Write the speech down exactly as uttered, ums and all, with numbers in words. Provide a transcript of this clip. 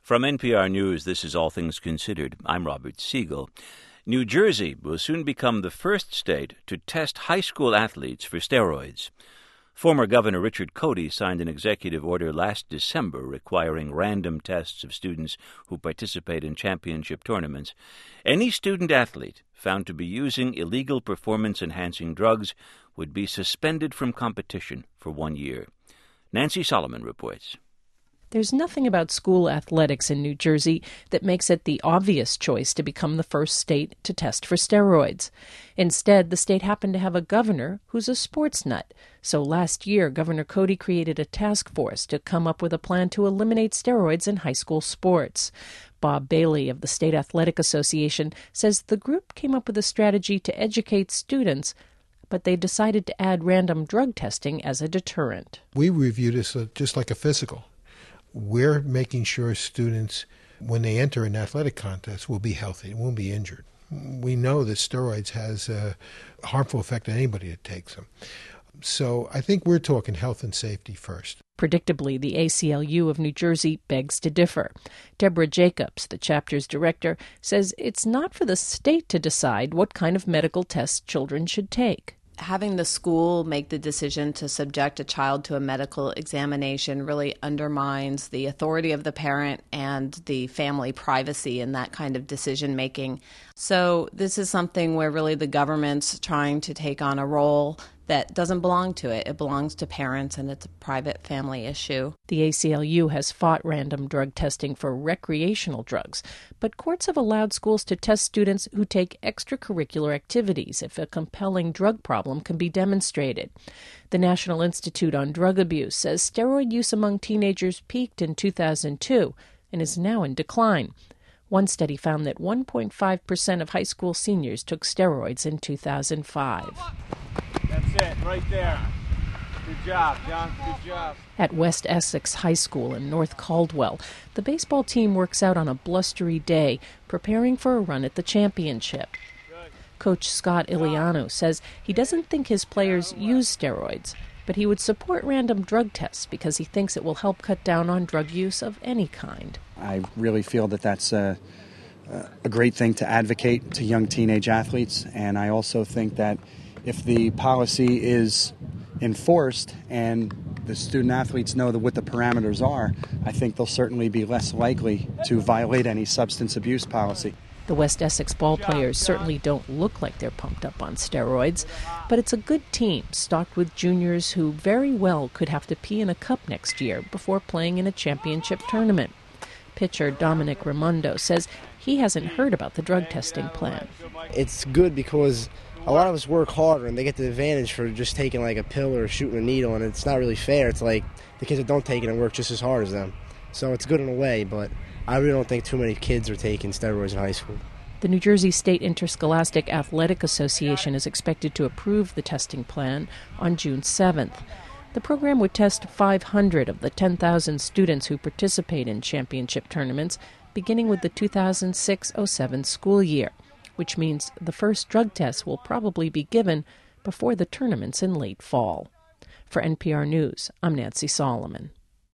From N P R News, this is All Things Considered. I'm Robert Siegel. New Jersey will soon become the first state to test high school athletes for steroids. Former Governor Richard Codey signed an executive order last December requiring random tests of students who participate in championship tournaments. Any student-athlete found to be using illegal performance-enhancing drugs would be suspended from competition for one year. Nancy Solomon reports. There's nothing about school athletics in New Jersey that makes it the obvious choice to become the first state to test for steroids. Instead, the state happened to have a governor who's a sports nut. So last year, Governor Codey created a task force to come up with a plan to eliminate steroids in high school sports. Bob Bailey of the State Athletic Association says the group came up with a strategy to educate students, but they decided to add random drug testing as a deterrent. We review this uh, just like a physical. We're making sure students, when they enter an athletic contest, will be healthy, won't be injured. We know that steroids has a harmful effect on anybody that takes them. So I think we're talking health and safety first. Predictably, the A C L U of New Jersey begs to differ. Deborah Jacobs, the chapter's director, says it's not for the state to decide what kind of medical tests children should take. Having the school make the decision to subject a child to a medical examination really undermines the authority of the parent and the family privacy in that kind of decision making. So this is something where really the government's trying to take on a role that doesn't belong to it. It belongs to parents, and it's a private family issue. The A C L U has fought random drug testing for recreational drugs, but courts have allowed schools to test students who take extracurricular activities if a compelling drug problem can be demonstrated. The National Institute on Drug Abuse says steroid use among teenagers peaked in two thousand two and is now in decline. One study found that one point five percent of high school seniors took steroids in two thousand five. That's it, right there. Good job, John. Good job. At West Essex High School in North Caldwell, the baseball team works out on a blustery day, preparing for a run at the championship. Coach Scott Iliano says he doesn't think his players use steroids, but he would support random drug tests because he thinks it will help cut down on drug use of any kind. I really feel that that's a, a great thing to advocate to young teenage athletes, and I also think that if the policy is enforced and the student athletes know that what the parameters are, I think they'll certainly be less likely to violate any substance abuse policy. The West Essex ball players certainly don't look like they're pumped up on steroids, but it's a good team stocked with juniors who very well could have to pee in a cup next year before playing in a championship tournament. Pitcher Dominic Raimondo says he hasn't heard about the drug testing plan. It's good because a lot of us work harder and they get the advantage for just taking like a pill or shooting a needle, and it's not really fair. It's like the kids that don't take it and work just as hard as them. So it's good in a way, but I really don't think too many kids are taking steroids in high school. The New Jersey State Interscholastic Athletic Association is expected to approve the testing plan on June seventh. The program would test five hundred of the ten thousand students who participate in championship tournaments, beginning with the two thousand six oh seven school year, which means the first drug tests will probably be given before the tournaments in late fall. For N P R News, I'm Nancy Solomon.